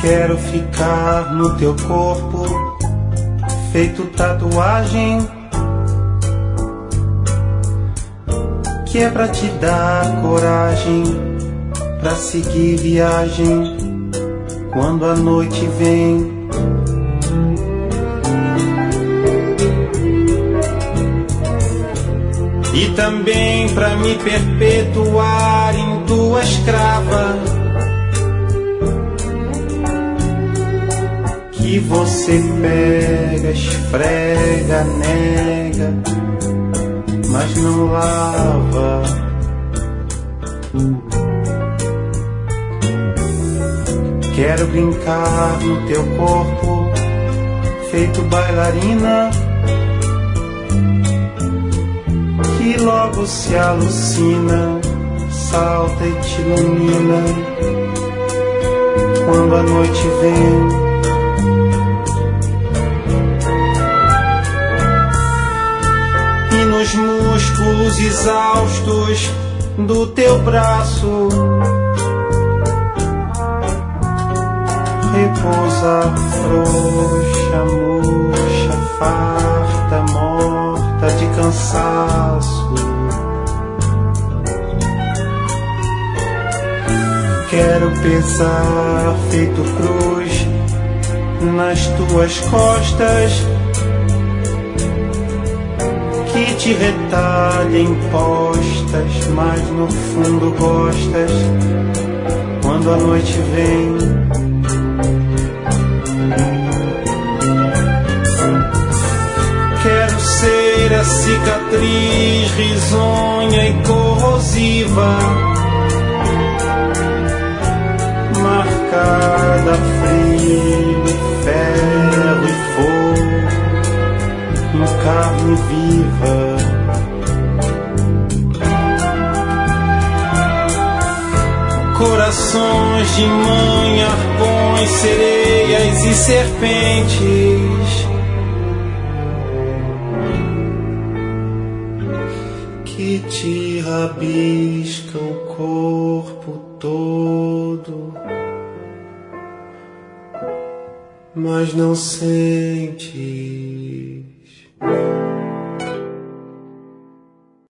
Quero ficar no teu corpo, feito tatuagem, que é pra te dar coragem, pra seguir viagem quando a noite vem. E também pra me perpetuar em tua escrava, que você pega, esfrega, nega, mas não lava. Quero brincar no teu corpo, feito bailarina, que logo se alucina, salta e te ilumina quando a noite vem. E nos músculos exaustos do teu braço repousa frouxa, murcha, farta, morta de cansaço. Quero pesar feito cruz nas tuas costas, que te retalhem postas, mas no fundo gostas quando a noite vem. Quero ser a cicatriz risonha e corrosiva, marcada a frio, ferro e fogo, em carne viva. Corações de mãe, arpões, sereias e serpentes, que te rabiscam o corpo todo, mas não sentes.